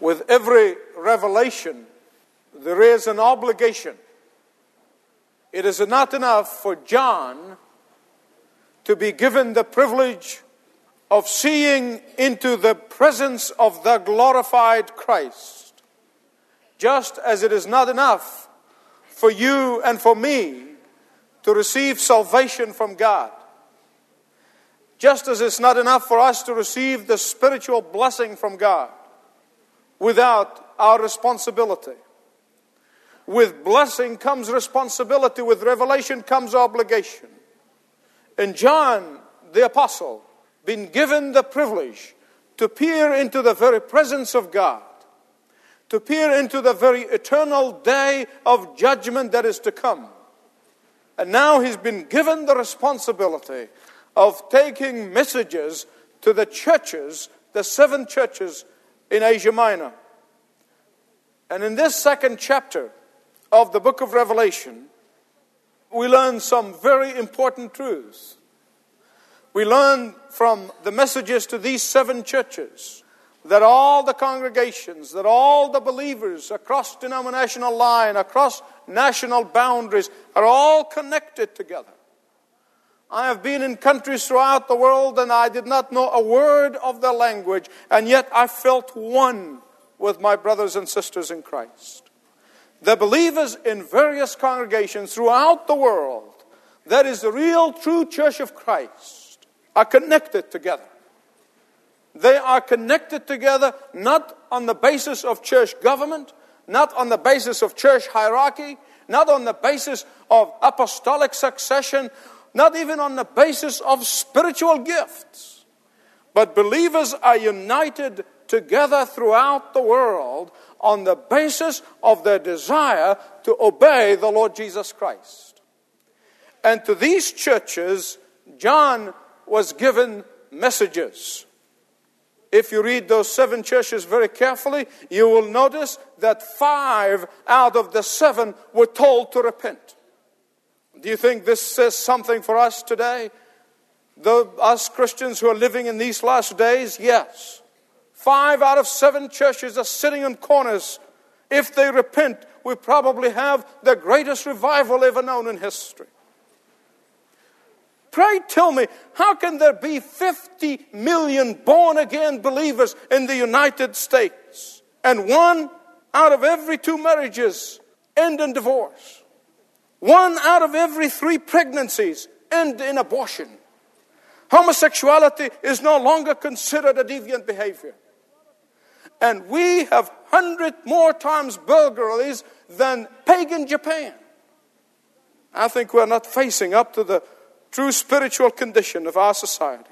With every revelation, there is an obligation. It is not enough for John to be given the privilege of seeing into the presence of the glorified Christ, just as it is not enough for you and for me to receive salvation from God. Just as it's not enough for us to receive the spiritual blessing from God without our responsibility. With blessing comes responsibility. With revelation comes obligation. And John, the apostle, been given the privilege to peer into the very presence of God, to peer into the very eternal day of judgment that is to come. And now he's been given the responsibility of taking messages to the churches, the 7 churches in Asia Minor. And in this second chapter of the book of Revelation, we learn some very important truths. We learn from the messages to these 7 churches that all the congregations, that all the believers across denominational line, across national boundaries, are all connected together. I have been in countries throughout the world and I did not know a word of their language, and yet I felt one with my brothers and sisters in Christ. The believers in various congregations throughout the world, that is the real true church of Christ, are connected together. They are connected together not on the basis of church government, not on the basis of church hierarchy, not on the basis of apostolic succession, not even on the basis of spiritual gifts. But believers are united together throughout the world on the basis of their desire to obey the Lord Jesus Christ. And to these churches, John was given messages. If you read those 7 churches very carefully, you will notice that 5 out of the 7 were told to repent. Do you think this says something for us today? Us Christians who are living in these last days? Yes. 5 out of 7 churches are sitting in corners. If they repent, we probably have the greatest revival ever known in history. Pray tell me, how can there be 50 million born-again believers in the United States and 1 out of every 2 marriages end in divorce? 1 out of every 3 pregnancies end in abortion? Homosexuality is no longer considered a deviant behavior. And we have 100 more times burglaries than pagan Japan. I think we're not facing up to the true spiritual condition of our society.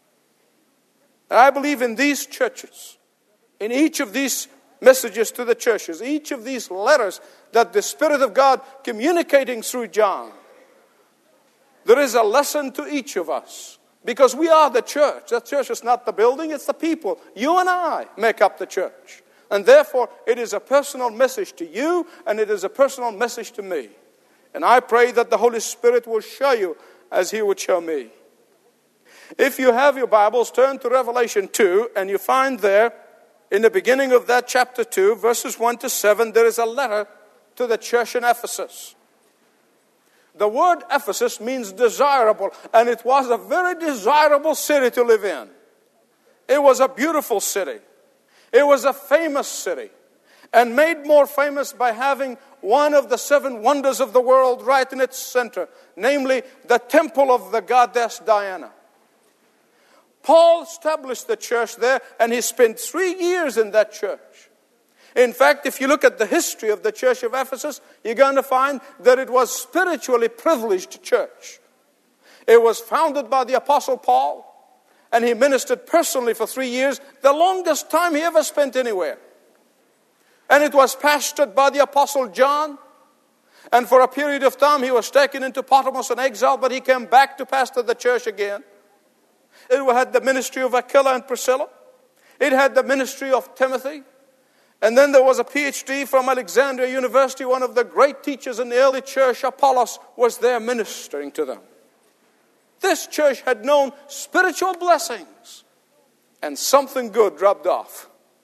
And I believe in these churches, in each of these messages to the churches, each of these letters that the Spirit of God communicating through John, there is a lesson to each of us. Because we are the church. The church is not the building, it's the people. You and I make up the church. And therefore, it is a personal message to you, and it is a personal message to me. And I pray that the Holy Spirit will show you as He would show me. If you have your Bibles, turn to Revelation 2, and you find there, in the beginning of that chapter 2, verses 1 to 7, there is a letter to the church in Ephesus. The word Ephesus means desirable, and it was a very desirable city to live in. It was a beautiful city. It was a famous city, and made more famous by having one of the 7 wonders of the world right in its center, namely the temple of the goddess Diana. Paul established the church there, and he spent 3 years in that church. In fact, if you look at the history of the church of Ephesus, you're going to find that it was a spiritually privileged church. It was founded by the Apostle Paul, and he ministered personally for 3 years, the longest time he ever spent anywhere. And it was pastored by the Apostle John, and for a period of time he was taken into Patmos in exile, but he came back to pastor the church again. It had the ministry of Aquila and Priscilla. It had the ministry of Timothy. And then there was a PhD from Alexandria University. One of the great teachers in the early church, Apollos, was there ministering to them. This church had known spiritual blessings, and something good rubbed off.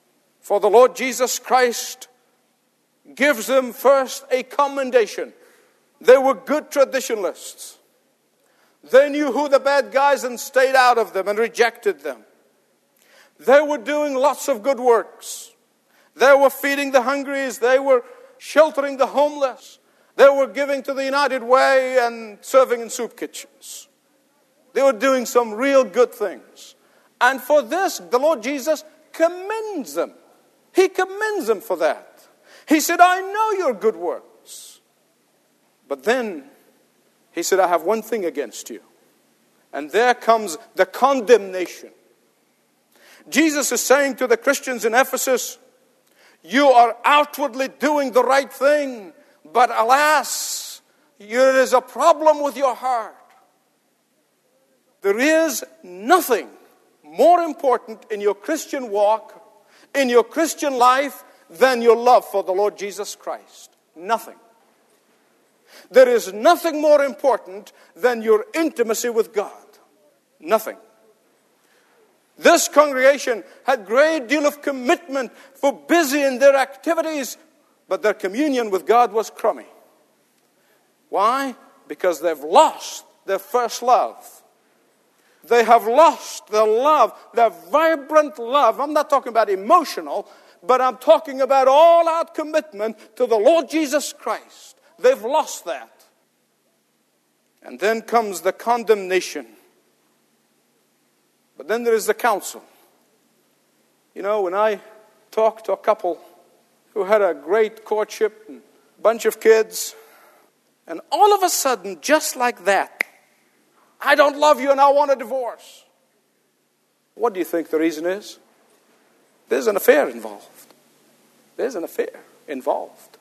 For the Lord Jesus Christ gives them first a commendation. They were good traditionalists. They knew who the bad guys and stayed out of them and rejected them. They were doing lots of good works. They were feeding the hungry. They were sheltering the homeless. They were giving to the United Way and serving in soup kitchens. They were doing some real good things. And for this, the Lord Jesus commends them. He commends them for that. He said, I know your good works. But then, he said, I have one thing against you. And there comes the condemnation. Jesus is saying to the Christians in Ephesus, you are outwardly doing the right thing, but alas, there is a problem with your heart. There is nothing more important in your Christian walk, in your Christian life, than your love for the Lord Jesus Christ. Nothing. There is nothing more important than your intimacy with God. Nothing. This congregation had a great deal of commitment for busy in their activities, but their communion with God was crummy. Why? Because they've lost their first love. They have lost their love, their vibrant love. I'm not talking about emotional, but I'm talking about all-out commitment to the Lord Jesus Christ. They've lost that. And then comes the condemnation. But then there is the counsel. You know, when I talked to a couple who had a great courtship and a bunch of kids, and all of a sudden, just like that, I don't love you and I want a divorce. What do you think the reason is? There's an affair involved. There's an affair involved.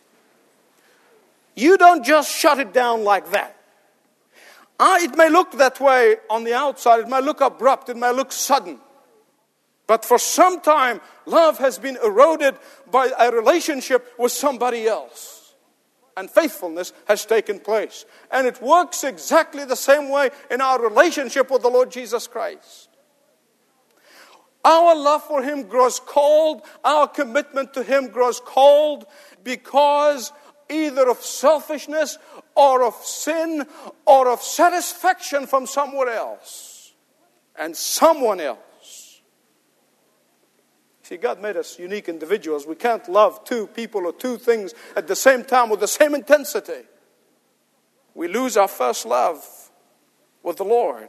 You don't just shut it down like that. It may look that way on the outside. It may look abrupt. It may look sudden. But for some time, love has been eroded by a relationship with somebody else. And faithfulness has taken place. And it works exactly the same way in our relationship with the Lord Jesus Christ. Our love for Him grows cold. Our commitment to Him grows cold because either of selfishness or of sin or of satisfaction from somewhere else and someone else. See, God made us unique individuals. We can't love two people or two things at the same time with the same intensity. We lose our first love with the Lord.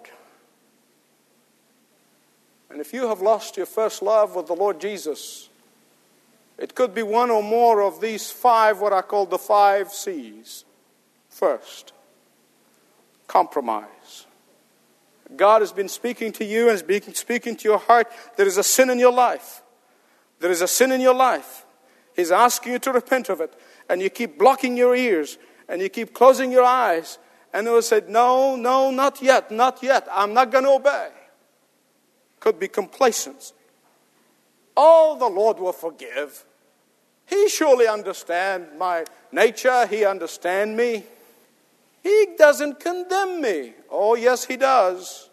And if you have lost your first love with the Lord Jesus, it could be one or more of these five, what I call the 5 C's. First, compromise. God has been speaking to you and speaking to your heart. There is a sin in your life. There is a sin in your life. He's asking you to repent of it. And you keep blocking your ears. And you keep closing your eyes. And He will say, no, not yet, not yet. I'm not going to obey. Could be complacency. Oh, the Lord will forgive. He surely understands my nature. He understands me. He doesn't condemn me. Oh, yes, He does.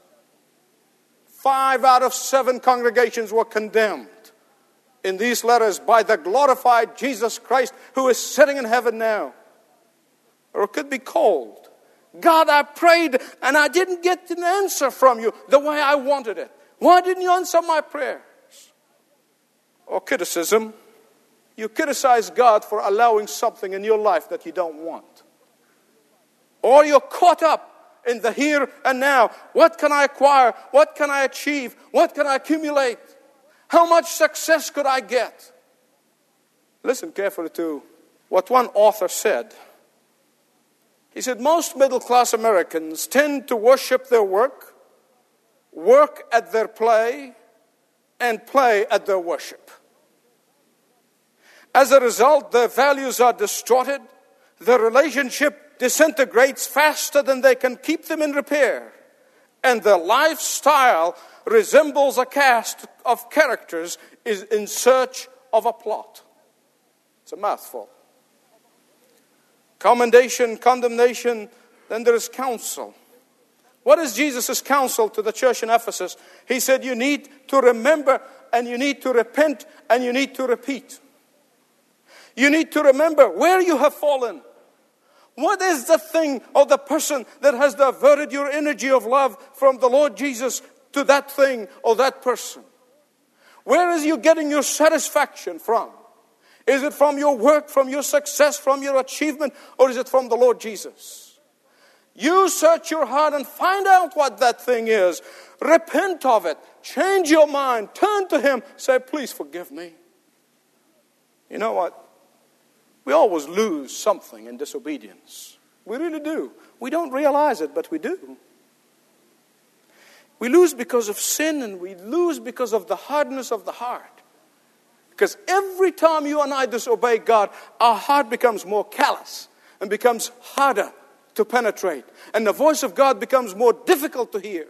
5 out of 7 congregations were condemned in these letters by the glorified Jesus Christ who is sitting in heaven now. Or it could be cold. God, I prayed and I didn't get an answer from you the way I wanted it. Why didn't you answer my prayers? Or criticism. You criticize God for allowing something in your life that you don't want. Or you're caught up in the here and now. What can I acquire? What can I achieve? What can I accumulate? How much success could I get? Listen carefully to what one author said. He said, most middle-class Americans tend to worship their work at their play, and play at their worship. As a result, their values are distorted. Their relationship disintegrates faster than they can keep them in repair. And their lifestyle resembles a cast of characters is in search of a plot. It's a mouthful. Commendation, condemnation, then there is counsel. What is Jesus' counsel to the church in Ephesus? He said, you need to remember and you need to repent, and you need to repeat. You need to remember where you have fallen. What is the thing or the person that has diverted your energy of love from the Lord Jesus to that thing or that person? Where is you getting your satisfaction from? Is it from your work, from your success, from your achievement, or is it from the Lord Jesus? You search your heart and find out what that thing is. Repent of it. Change your mind. Turn to Him. Say, please forgive me. You know what? We always lose something in disobedience. We really do. We don't realize it, but we do. We lose because of sin, and we lose because of the hardness of the heart. Because every time you and I disobey God, our heart becomes more callous and becomes harder to penetrate. And the voice of God becomes more difficult to hear.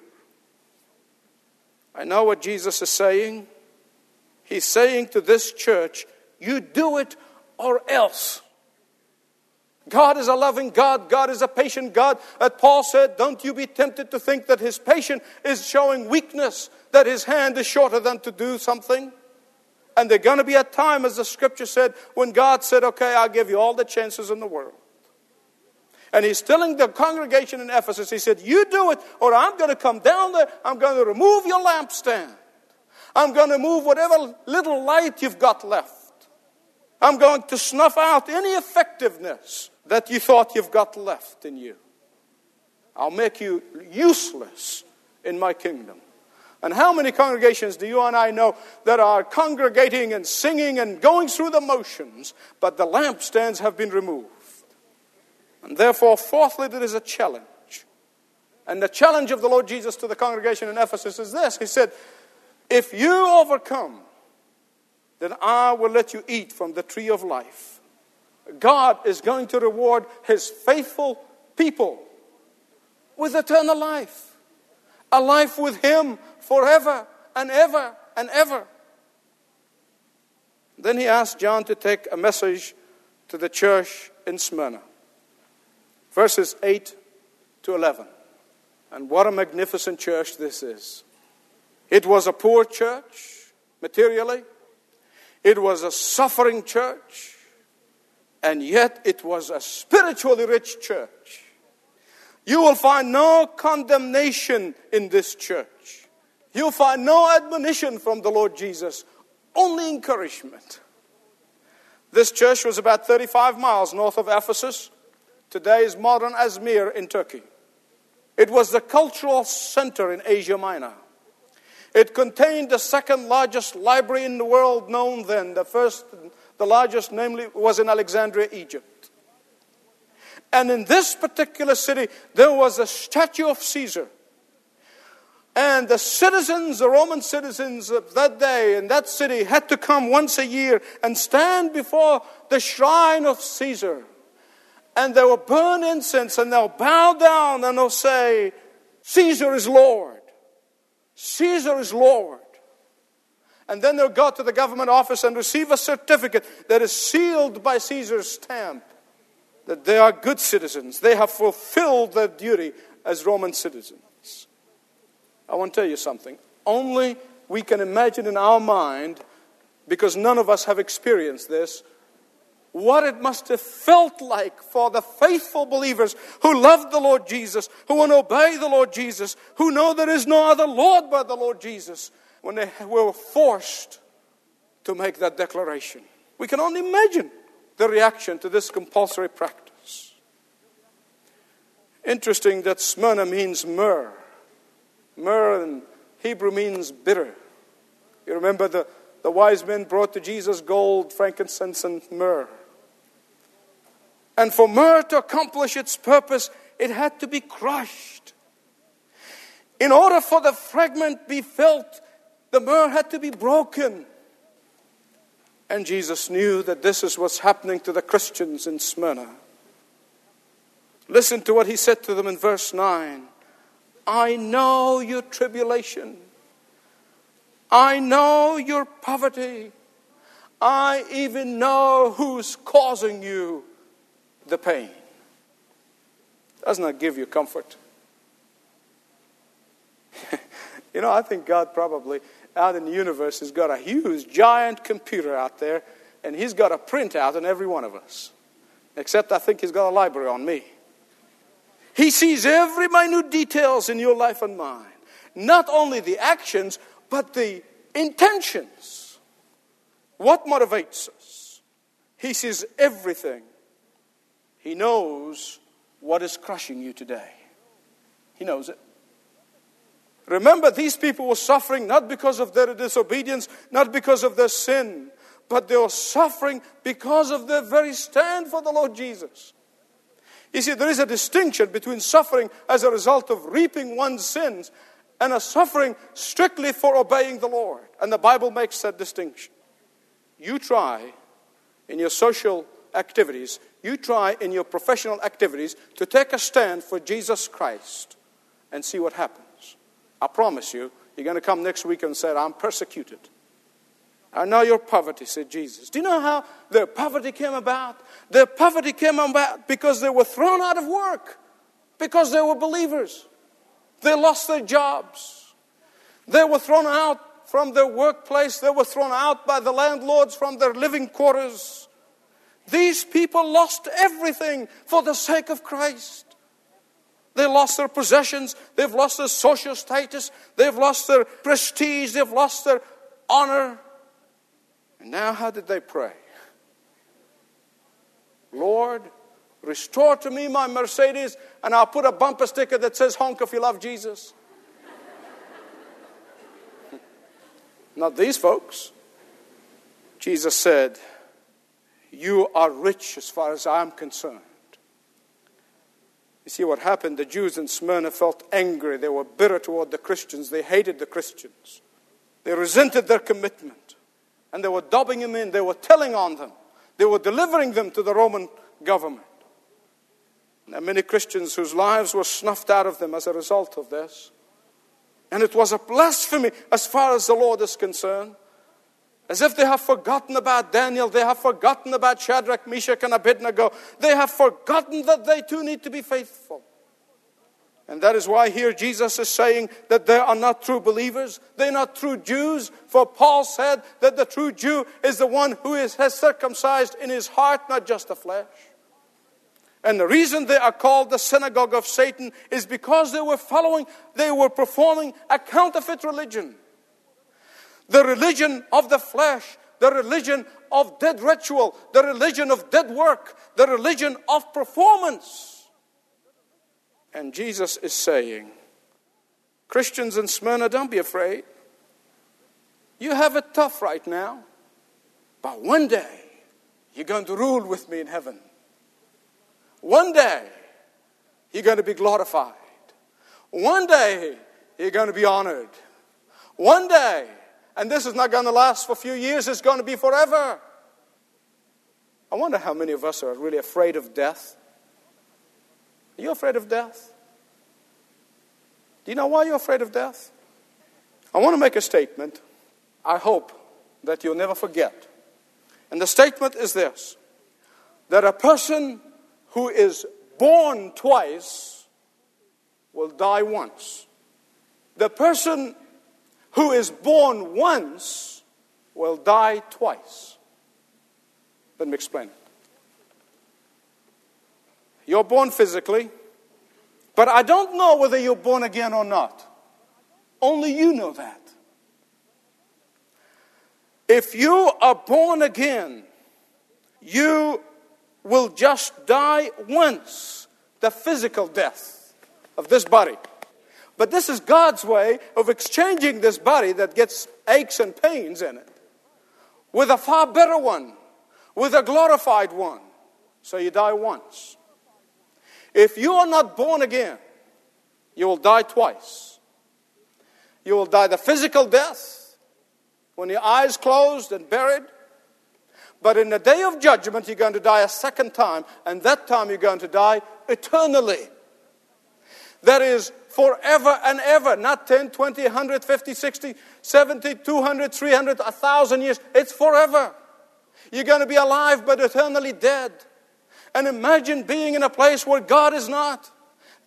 I know what Jesus is saying. He's saying to this church, you do it or else. God is a loving God. God is a patient God. As Paul said, don't you be tempted to think that His patience is showing weakness, that His hand is shorter than to do something. And there's going to be a time, as the scripture said, when God said, okay, I'll give you all the chances in the world. And He's telling the congregation in Ephesus, He said, you do it, or I'm going to come down there, I'm going to remove your lampstand. I'm going to move whatever little light you've got left. I'm going to snuff out any effectiveness that you thought you've got left in you. I'll make you useless in my kingdom. And how many congregations do you and I know that are congregating and singing and going through the motions, but the lampstands have been removed? And therefore, fourthly, there is a challenge. And the challenge of the Lord Jesus to the congregation in Ephesus is this. He said, if you overcome, then I will let you eat from the tree of life. God is going to reward His faithful people with eternal life. A life with Him forever and ever and ever. Then He asked John to take a message to the church in Smyrna. Verses 8 to 11. And what a magnificent church this is. It was a poor church, materially. It was a suffering church. And yet it was a spiritually rich church. You will find no condemnation in this church. You'll find no admonition from the Lord Jesus. Only encouragement. This church was about 35 miles north of Ephesus. Today's modern Izmir in Turkey. It was the cultural center in Asia Minor. It contained the second largest library in the world known then. The largest, namely, was in Alexandria, Egypt. And in this particular city, there was a statue of Caesar. And the citizens, the Roman citizens of that day in that city had to come once a year and stand before the shrine of Caesar. And they will burn incense and they'll bow down and they'll say, Caesar is Lord. Caesar is Lord. And then they'll go to the government office and receive a certificate that is sealed by Caesar's stamp. That they are good citizens. They have fulfilled their duty as Roman citizens. I want to tell you something. Only we can imagine in our mind, because none of us have experienced this, what it must have felt like for the faithful believers who love the Lord Jesus, who want to obey the Lord Jesus, who know there is no other Lord but the Lord Jesus, when they were forced to make that declaration. We can only imagine the reaction to this compulsory practice. Interesting that Smyrna means myrrh. Myrrh in Hebrew means bitter. You remember the wise men brought to Jesus gold, frankincense, and myrrh. And for myrrh to accomplish its purpose, it had to be crushed. In order for the fragment be felt, the myrrh had to be broken. And Jesus knew that this is what's happening to the Christians in Smyrna. Listen to what He said to them in verse 9. I know your tribulation. I know your poverty. I even know who's causing you the pain. Does not give you comfort. I think God probably out in the universe has got a huge, giant computer out there, and he's got a printout on every one of us. Except I think he's got a library on me. He sees every minute details in your life and mine. Not only the actions, but the intentions. What motivates us? He sees everything. He knows what is crushing you today. He knows it. Remember, these people were suffering not because of their disobedience, not because of their sin, but they were suffering because of their very stand for the Lord Jesus. You see, there is a distinction between suffering as a result of reaping one's sins and a suffering strictly for obeying the Lord. And the Bible makes that distinction. You try in your social activities, you try in your professional activities to take a stand for Jesus Christ and see what happens. I promise you, you're going to come next week and say, I'm persecuted. I know your poverty, said Jesus. Do you know how their poverty came about? Their poverty came about because they were thrown out of work, because they were believers. They lost their jobs. They were thrown out from their workplace. They were thrown out by the landlords from their living quarters. These people lost everything for the sake of Christ. They lost their possessions. They've lost their social status. They've lost their prestige. They've lost their honor. And now how did they pray? Lord, restore to me my Mercedes, and I'll put a bumper sticker that says, honk if you love Jesus. Not these folks. Jesus said, you are rich as far as I'm concerned. You see what happened? The Jews in Smyrna felt angry. They were bitter toward the Christians. They hated the Christians. They resented their commitment. And they were dobbing them in. They were telling on them. They were delivering them to the Roman government. There are many Christians whose lives were snuffed out of them as a result of this. And it was a blasphemy as far as the Lord is concerned. As if they have forgotten about Daniel. They have forgotten about Shadrach, Meshach, and Abednego. They have forgotten that they too need to be faithful. And that is why here Jesus is saying that they are not true believers. They're not true Jews. For Paul said that the true Jew is the one who has circumcised in his heart, not just the flesh. And the reason they are called the synagogue of Satan is because they were performing a counterfeit religion. The religion of the flesh, the religion of dead ritual, the religion of dead work, the religion of performance. And Jesus is saying, Christians in Smyrna, don't be afraid. You have it tough right now. But one day, you're going to rule with me in heaven. One day, you're going to be glorified. One day, you're going to be honored. One day, and this is not going to last for a few years, it's going to be forever. I wonder how many of us are really afraid of death. Are you afraid of death? Do you know why you're afraid of death? I want to make a statement. I hope that you'll never forget. And the statement is this: that a person who is born twice will die once. The person who is born once will die twice. Let me explain it. You're born physically, but I don't know whether you're born again or not. Only you know that. If you are born again, you will just die once, the physical death of this body. But this is God's way of exchanging this body that gets aches and pains in it with a far better one, with a glorified one. So you die once. If you are not born again, you will die twice. You will die the physical death when your eyes closed and buried. But in the day of judgment, you're going to die a second time, and that time you're going to die eternally. That is forever and ever, not 10, 20, 100, 50, 60, 70, 200, 300, 1,000 years. It's forever. You're going to be alive but eternally dead. And imagine being in a place where God is not.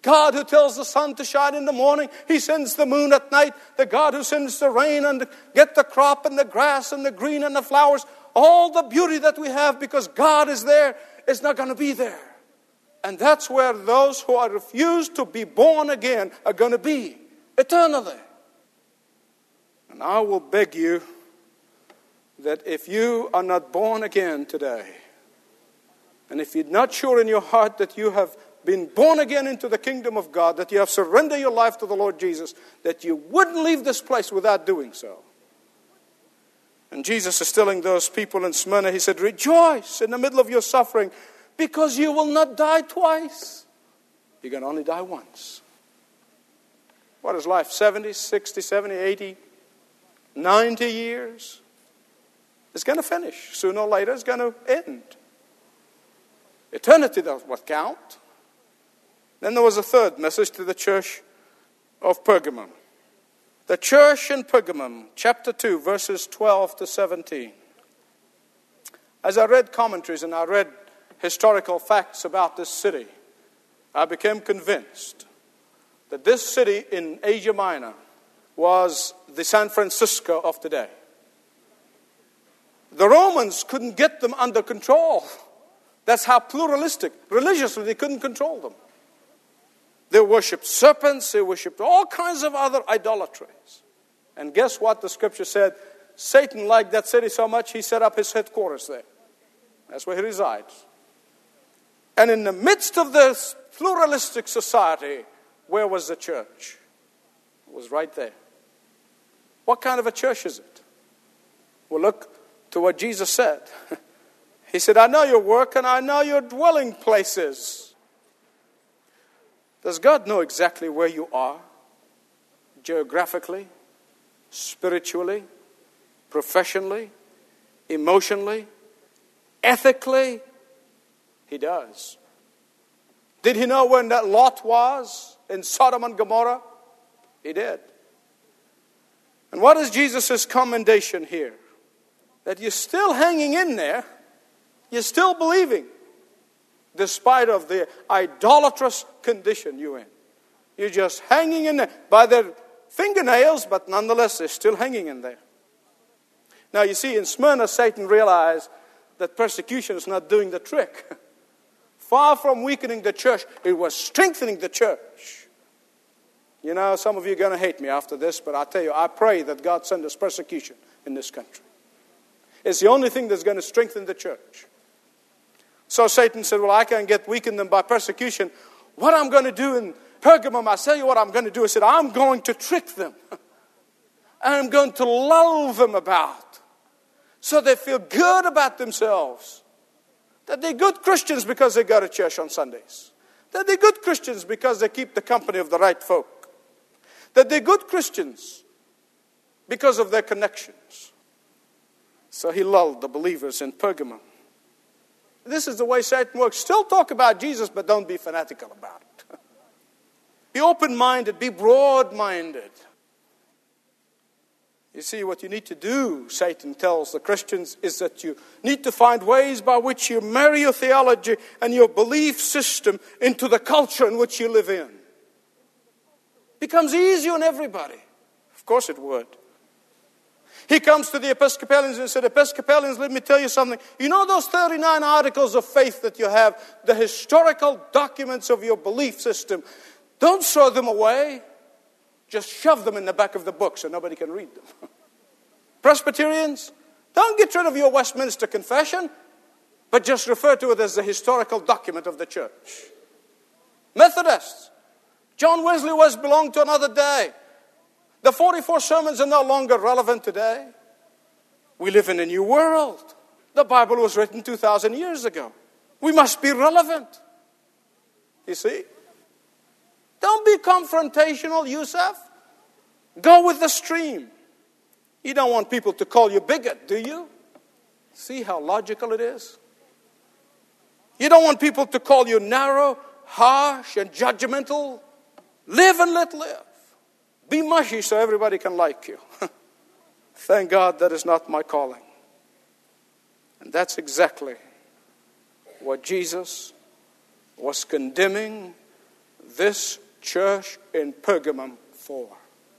God who tells the sun to shine in the morning, He sends the moon at night. The God who sends the rain and get the crop and the grass and the green and the flowers. All the beauty that we have because God is there is not going to be there. And that's where those who are refused to be born again are going to be eternally. And I will beg you that if you are not born again today, and if you're not sure in your heart that you have been born again into the kingdom of God, that you have surrendered your life to the Lord Jesus, that you wouldn't leave this place without doing so. And Jesus is telling those people in Smyrna, He said, rejoice in the middle of your suffering because you will not die twice. You're going to only die once. What is life? 70, 60, 70, 80, 90 years? It's going to finish. Sooner or later, it's going to end. Eternity does what count. Then there was a third message to the church of Pergamum. The church in Pergamum, chapter 2, verses 12 to 17. As I read commentaries and I read historical facts about this city, I became convinced that this city in Asia Minor was the San Francisco of today. The Romans couldn't get them under control. That's how pluralistic. Religiously, they couldn't control them. They worshipped serpents. They worshipped all kinds of other idolatries. And guess what the scripture said? Satan liked that city so much, he set up his headquarters there. That's where he resides. And in the midst of this pluralistic society, where was the church? It was right there. What kind of a church is it? Well, look to what Jesus said. He said, I know your work and I know your dwelling places. Does God know exactly where you are? Geographically, spiritually, professionally, emotionally, ethically? He does. Did He know when that Lot was in Sodom and Gomorrah? He did. And what is Jesus' commendation here? That you're still hanging in there. You're still believing, despite of the idolatrous condition you're in. You're just hanging in there by their fingernails, but nonetheless, they're still hanging in there. Now, you see, in Smyrna, Satan realized that persecution is not doing the trick. Far from weakening the church, it was strengthening the church. You know, some of you are going to hate me after this, but I tell you, I pray that God send us persecution in this country. It's the only thing that's going to strengthen the church. So Satan said, well, I can get weakened them by persecution. What I'm going to do in Pergamum, I tell you what I'm going to do. He said, I'm going to trick them. And I'm going to lull them about. So they feel good about themselves. That they're good Christians because they go to church on Sundays. That they're good Christians because they keep the company of the right folk. That they're good Christians because of their connections. So he lulled the believers in Pergamum. This is the way Satan works. Still talk about Jesus, but don't be fanatical about it. Be open-minded. Be broad-minded. You see, what you need to do, Satan tells the Christians, is that you need to find ways by which you marry your theology and your belief system into the culture in which you live in. Becomes easy on everybody. Of course it would. He comes to the Episcopalians and said, Episcopalians, let me tell you something. You know those 39 articles of faith that you have, the historical documents of your belief system? Don't throw them away. Just shove them in the back of the book so nobody can read them. Presbyterians, don't get rid of your Westminster Confession, but just refer to it as the historical document of the church. Methodists, John Wesley belonged to another day. The 44 sermons are no longer relevant today. We live in a new world. The Bible was written 2,000 years ago. We must be relevant. You see? Don't be confrontational, Yusuf. Go with the stream. You don't want people to call you bigot, do you? See how logical it is? You don't want people to call you narrow, harsh, and judgmental. Live and let live. Be mushy so everybody can like you. Thank God that is not my calling. And that's exactly what Jesus was condemning this church in Pergamum for?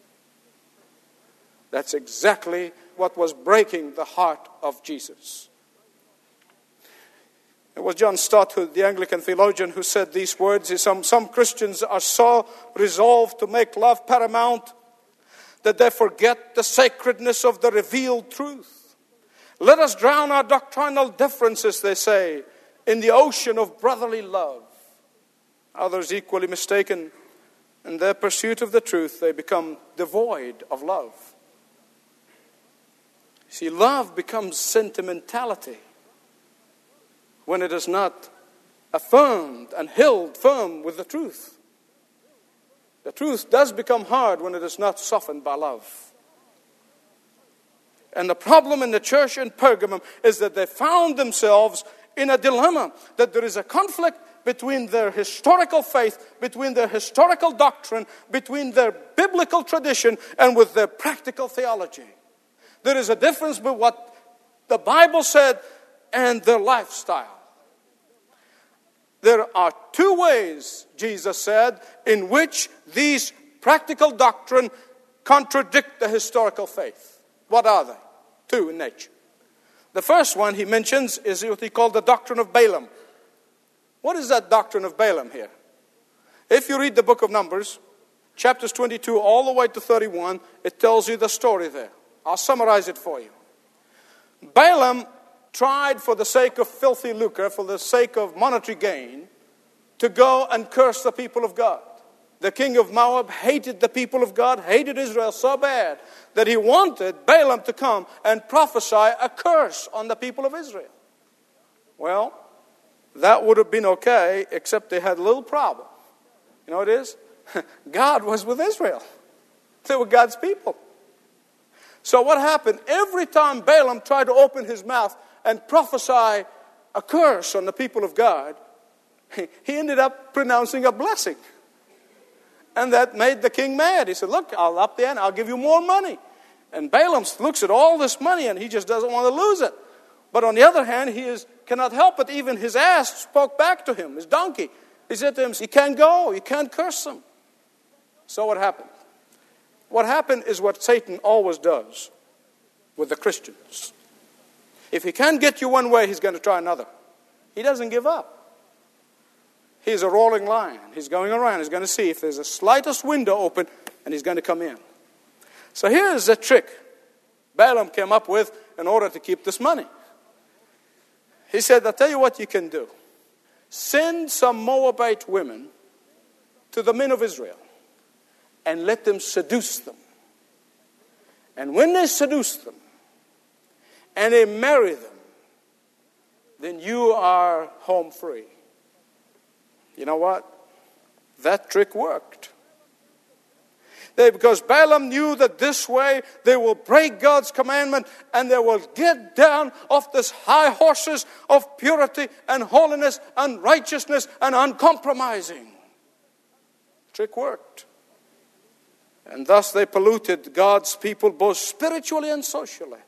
That's exactly what was breaking the heart of Jesus. It was John Stott, the Anglican theologian, who said these words. He said, some Christians are so resolved to make love paramount that they forget the sacredness of the revealed truth. Let us drown our doctrinal differences, they say, in the ocean of brotherly love. Others, equally mistaken, in their pursuit of the truth, they become devoid of love. See, love becomes sentimentality when it is not affirmed and held firm with the truth. The truth does become hard when it is not softened by love. And the problem in the church in Pergamum is that they found themselves in a dilemma, that there is a conflict between their historical faith, between their historical doctrine, between their biblical tradition, and with their practical theology. There is a difference between what the Bible said and their lifestyle. There are two ways, Jesus said, in which these practical doctrine contradict the historical faith. What are they? Two in nature. The first one he mentions is what he called the doctrine of Balaam. What is that doctrine of Balaam here? If you read the book of Numbers, chapters 22 all the way to 31, it tells you the story there. I'll summarize it for you. Balaam tried, for the sake of filthy lucre, for the sake of monetary gain, to go and curse the people of God. The king of Moab hated the people of God, hated Israel so bad that he wanted Balaam to come and prophesy a curse on the people of Israel. Well, that would have been okay, except they had a little problem. You know what it is? God was with Israel. They were God's people. So what happened? Every time Balaam tried to open his mouth and prophesy a curse on the people of God, he ended up pronouncing a blessing. And that made the king mad. He said, look, I'll up the ante, I'll give you more money. And Balaam looks at all this money and he just doesn't want to lose it. But on the other hand, cannot help it. Even his ass spoke back to him, his donkey. He said to him, you can't go, you can't curse them. So what happened? What happened is what Satan always does with the Christians. If he can't get you one way, he's going to try another. He doesn't give up. He's a roaring lion. He's going around. He's going to see if there's the slightest window open, and he's going to come in. So here's the trick Balaam came up with in order to keep this money. He said, I'll tell you what you can do. Send some Moabite women to the men of Israel and let them seduce them. And when they seduce them and they marry them, then you are home free. You know what? That trick worked. Because Balaam knew that this way they will break God's commandment and they will get down off this high horses of purity and holiness and righteousness and uncompromising. The trick worked. And thus they polluted God's people both spiritually and socially.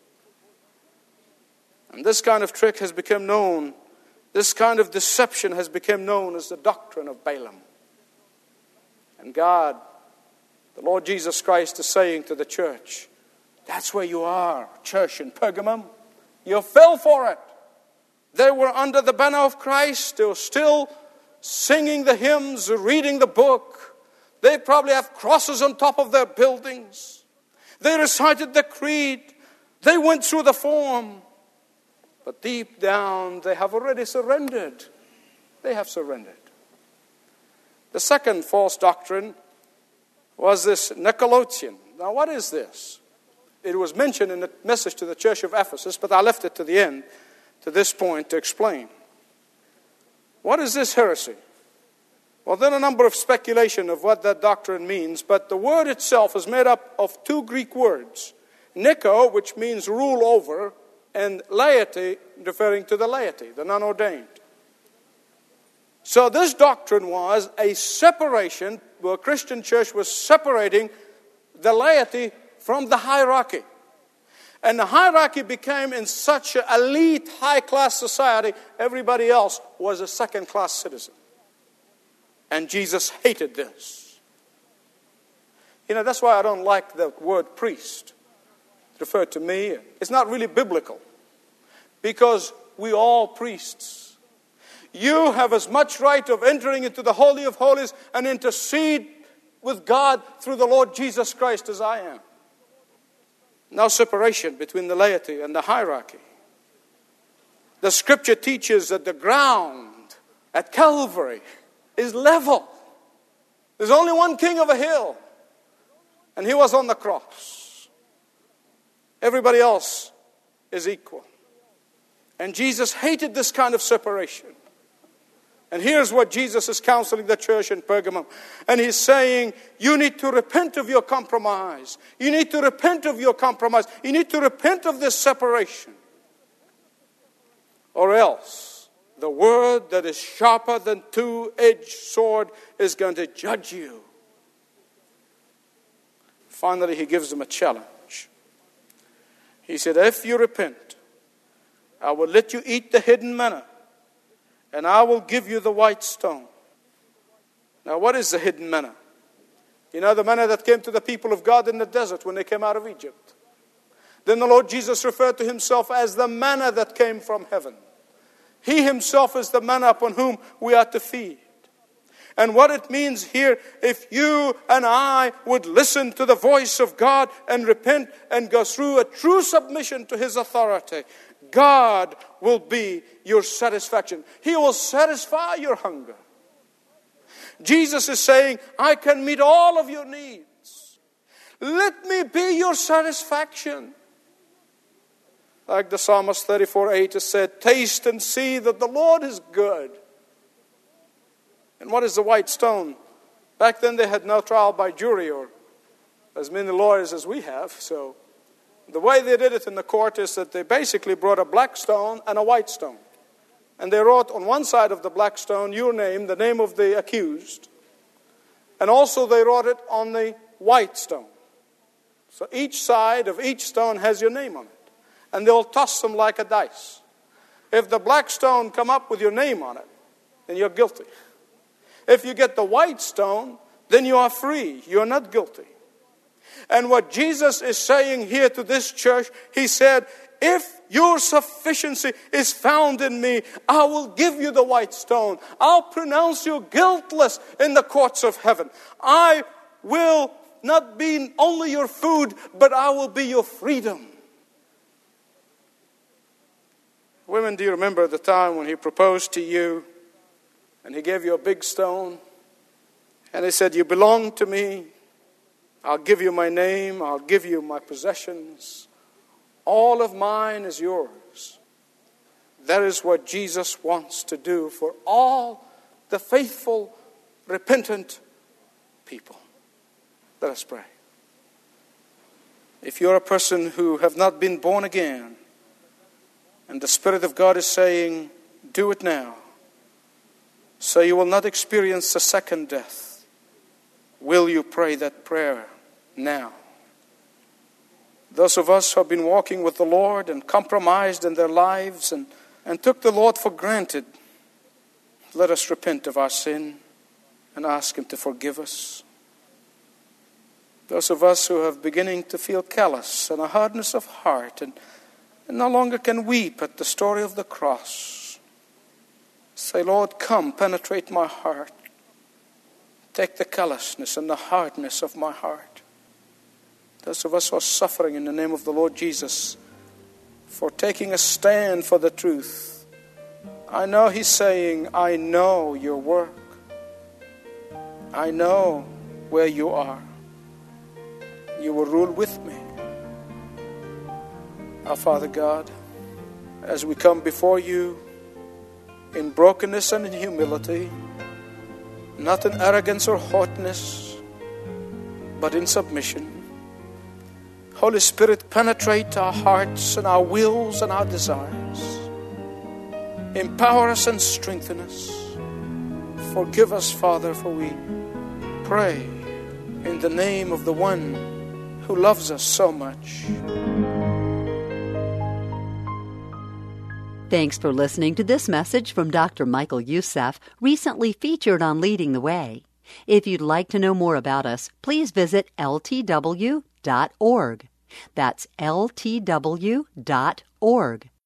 And this kind of trick has become known, this kind of deception has become known as the doctrine of Balaam. And God, the Lord Jesus Christ, is saying to the church, that's where you are, church in Pergamum. You fell for it. They were under the banner of Christ. They were still singing the hymns, reading the book. They probably have crosses on top of their buildings. They recited the creed. They went through the form. But deep down, they have already surrendered. They have surrendered. The second false doctrine was this Nicolaitanian. Now, what is this? It was mentioned in the message to the church of Ephesus, but I left it to the end, to this point, to explain. What is this heresy? Well, there are a number of speculation of what that doctrine means, but the word itself is made up of two Greek words. Nico, which means rule over, and laity, referring to the laity, the non-ordained. So this doctrine was a separation, where a Christian church was separating the laity from the hierarchy. And the hierarchy became in such an elite, high-class society, everybody else was a second-class citizen. And Jesus hated this. You know, that's why I don't like the word priest referred to me. It's not really biblical, because we all priests. You have as much right of entering into the Holy of Holies and intercede with God through the Lord Jesus Christ as I am. No separation between the laity and the hierarchy. The Scripture teaches that the ground at Calvary is level. There's only one king of a hill, and he was on the cross. Everybody else is equal. And Jesus hated this kind of separation. And here's what Jesus is counseling the church in Pergamum. And he's saying, you need to repent of your compromise. You need to repent of your compromise. You need to repent of this separation. Or else, the word that is sharper than two-edged sword is going to judge you. Finally, he gives them a challenge. He said, if you repent, I will let you eat the hidden manna, and I will give you the white stone. Now, what is the hidden manna? You know, the manna that came to the people of God in the desert when they came out of Egypt. Then the Lord Jesus referred to himself as the manna that came from heaven. He himself is the manna upon whom we are to feed. And what it means here, if you and I would listen to the voice of God and repent and go through a true submission to his authority, God will be your satisfaction. He will satisfy your hunger. Jesus is saying, I can meet all of your needs. Let me be your satisfaction. Like the Psalmist 34:8 has said, taste and see that the Lord is good. And what is the white stone? Back then they had no trial by jury or as many lawyers as we have. So the way they did it in the court is that they basically brought a black stone and a white stone. And they wrote on one side of the black stone your name, the name of the accused. And also they wrote it on the white stone. So each side of each stone has your name on it. And they'll toss them like a dice. If the black stone come up with your name on it, then you're guilty. If you get the white stone, then you are free. You're not guilty. And what Jesus is saying here to this church, he said, if your sufficiency is found in me, I will give you the white stone. I'll pronounce you guiltless in the courts of heaven. I will not be only your food, but I will be your freedom. Women, do you remember the time when he proposed to you and he gave you a big stone and he said, you belong to me. I'll give you my name. I'll give you my possessions. All of mine is yours. That is what Jesus wants to do for all the faithful, repentant people. Let us pray. If you're a person who have not been born again, and the Spirit of God is saying, do it now, so you will not experience a second death, will you pray that prayer now? Those of us who have been walking with the Lord and compromised in their lives and took the Lord for granted, let us repent of our sin and ask him to forgive us. Those of us who are beginning to feel callous and a hardness of heart and no longer can weep at the story of the cross, say, Lord, come, penetrate my heart. Take the callousness and the hardness of my heart. Those of us who are suffering in the name of the Lord Jesus for taking a stand for the truth, I know he's saying, I know your work. I know where you are. You will rule with me. Our Father God, as we come before you in brokenness and in humility, not in arrogance or haughtiness, but in submission, Holy Spirit, penetrate our hearts and our wills and our desires. Empower us and strengthen us. Forgive us, Father, for we pray in the name of the one who loves us so much. Thanks for listening to this message from Dr. Michael Youssef, recently featured on Leading the Way. If you'd like to know more about us, please visit ltw.org. That's ltw.org.